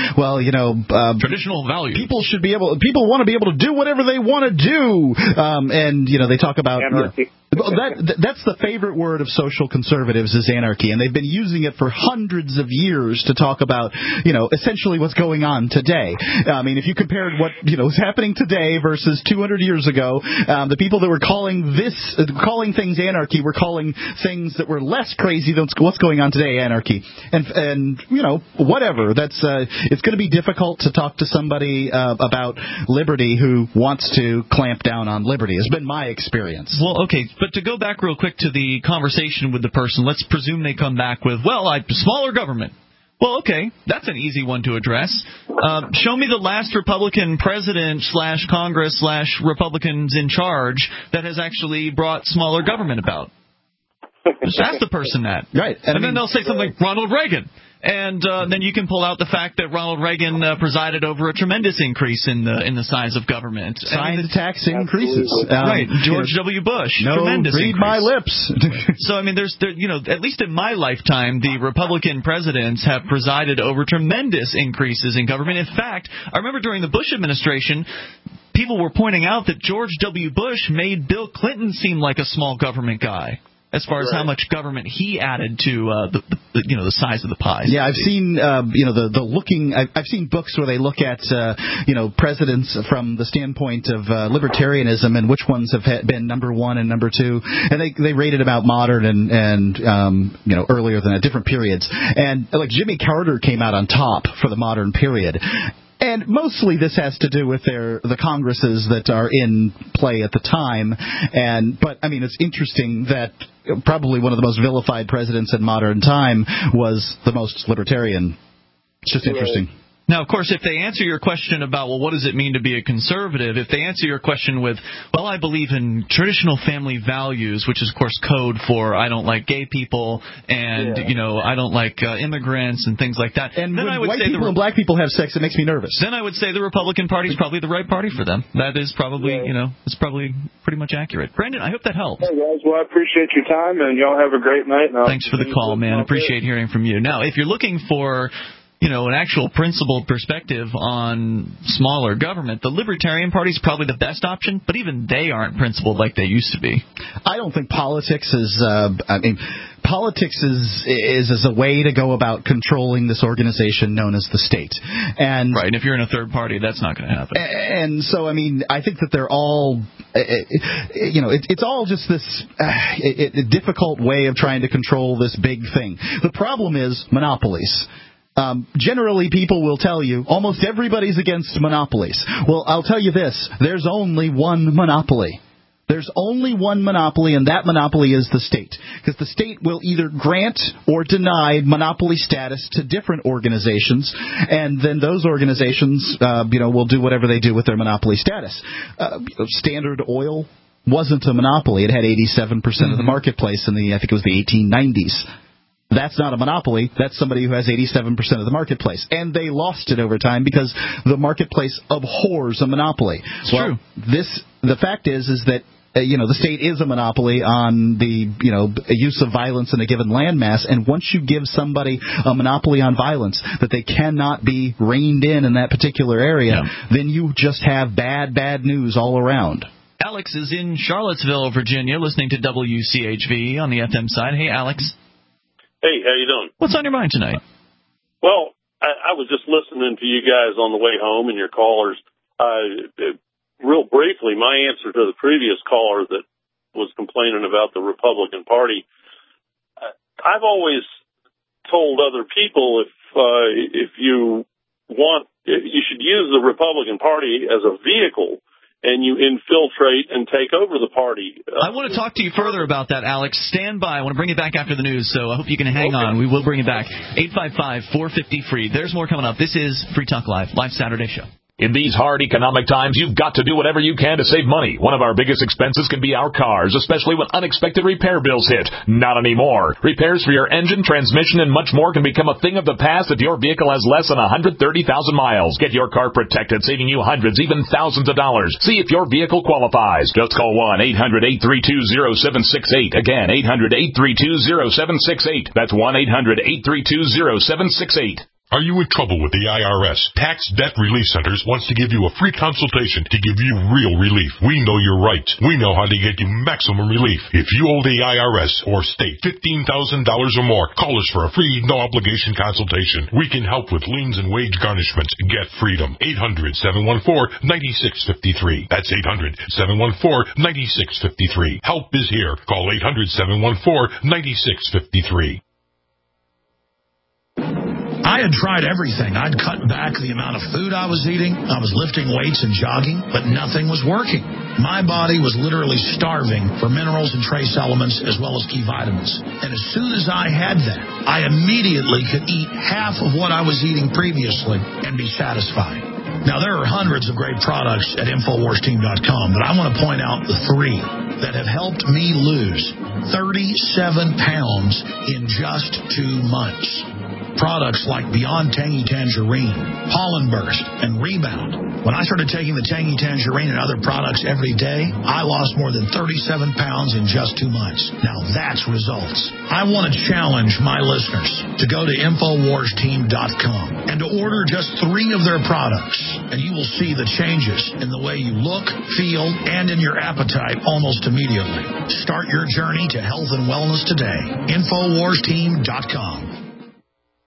traditional values. People want to be able to do whatever they want to do, and they talk about anarchy. That's the favorite word of social conservatives is anarchy, and they've been using it for hundreds of years to talk about, essentially what's going on today. I mean, if you compared what is happening today versus 200 years ago, the people that were calling things anarchy were calling things that were less crazy than what's going on today anarchy, and whatever. That's it's going to be difficult to talk to somebody about liberty who wants to clamp down on liberty. Has been my experience. Well, okay. But to go back real quick to the conversation with the person, let's presume they come back with, smaller government. Well, okay, that's an easy one to address. Show me the last Republican president / Congress / Republicans in charge that has actually brought smaller government about. Just ask the person that. Right. And then they'll say something like Ronald Reagan. And then you can pull out the fact that Ronald Reagan presided over a tremendous increase in the size of government. Signed tax increases. Right. George W. Bush. Tremendous read increase. my lips. So, I mean, at least in my lifetime, the Republican presidents have presided over tremendous increases in government. In fact, I remember during the Bush administration, people were pointing out that George W. Bush made Bill Clinton seem like a small government guy. as far as how much government he added to the size of the pie. Yeah, I've seen I've seen books where they look at presidents from the standpoint of libertarianism and which ones have been number one and number two, and they rated about modern and earlier than at different periods. And like Jimmy Carter came out on top for the modern period. And mostly this has to do with the Congresses that are in play at the time. But I mean, it's interesting that probably one of the most vilified presidents in modern time was the most libertarian. It's just interesting. Now, of course, if they answer your question about, well, what does it mean to be a conservative, if they answer your question with, well, I believe in traditional family values, which is, of course, code for I don't like gay people and, I don't like immigrants and things like that. And then when I would white say people and black people have sex, it makes me nervous. Then I would say the Republican Party is probably the right party for them. That is probably, it's probably pretty much accurate. Brendan, I hope that helps. Hey, guys. Well, I appreciate your time, and y'all have a great night. Thanks for the call, man. Appreciate hearing from you. Now, if you're looking for an actual principled perspective on smaller government, the Libertarian Party is probably the best option, but even they aren't principled like they used to be. I don't think politics is politics is as a way to go about controlling this organization known as the state. And right, and if you're in a third party, that's not going to happen. And so, I mean, I think that they're all, it's all just this a difficult way of trying to control this big thing. The problem is monopolies. Generally, people will tell you almost everybody's against monopolies. Well, I'll tell you this. There's only one monopoly. There's only one monopoly, and that monopoly is the state. Because the state will either grant or deny monopoly status to different organizations, and then those organizations, will do whatever they do with their monopoly status. Standard Oil wasn't a monopoly. It had 87% of the marketplace in I think it was the 1890s. That's not a monopoly. That's somebody who has 87% of the marketplace. And they lost it over time because the marketplace abhors a monopoly. It's true. The fact is that the state is a monopoly on the use of violence in a given landmass, and once you give somebody a monopoly on violence that they cannot be reined in that particular area, then you just have bad news all around. Alex is in Charlottesville, Virginia, listening to WCHV on the FM side. Hey, Alex. Hey, how you doing? What's on your mind tonight? Well, I was just listening to you guys on the way home and your callers. Real briefly, my answer to the previous caller that was complaining about the Republican Party, I've always told other people if you should use the Republican Party as a vehicle and you infiltrate and take over the party. I want to talk to you further about that, Alex. Stand by. I want to bring it back after the news, so I hope you can hang on. We will bring it back. 855-450-FREE. There's more coming up. This is Free Talk Live Saturday show. In these hard economic times, you've got to do whatever you can to save money. One of our biggest expenses can be our cars, especially when unexpected repair bills hit. Not anymore. Repairs for your engine, transmission, and much more can become a thing of the past if your vehicle has less than 130,000 miles. Get your car protected, saving you hundreds, even thousands of dollars. See if your vehicle qualifies. Just call 1-800-832-0768. Again, 800-832-0768. That's 1-800-832-0768. Are you in trouble with the IRS? Tax Debt Relief Centers wants to give you a free consultation to give you real relief. We know your rights. We know how to get you maximum relief. If you owe the IRS or state $15,000 or more, call us for a free, no-obligation consultation. We can help with liens and wage garnishments. Get freedom. 800-714-9653. That's 800-714-9653. Help is here. Call 800-714-9653. I had tried everything. I'd cut back the amount of food I was eating. I was lifting weights and jogging, but nothing was working. My body was literally starving for minerals and trace elements as well as key vitamins. And as soon as I had that, I immediately could eat half of what I was eating previously and be satisfied. Now, there are hundreds of great products at InfoWarsTeam.com, but I want to point out the three that have helped me lose 37 pounds in just 2 months. products like Beyond Tangy Tangerine, Pollen Burst, and Rebound. When I started taking the Tangy Tangerine and other products every day, I lost more than 37 pounds in just 2 months. Now that's results. I want to challenge my listeners to go to InfoWarsTeam.com and to order just 3 of their products, and you will see the changes in the way you look, feel, and in your appetite almost immediately. Start your journey to health and wellness today. InfoWarsTeam.com.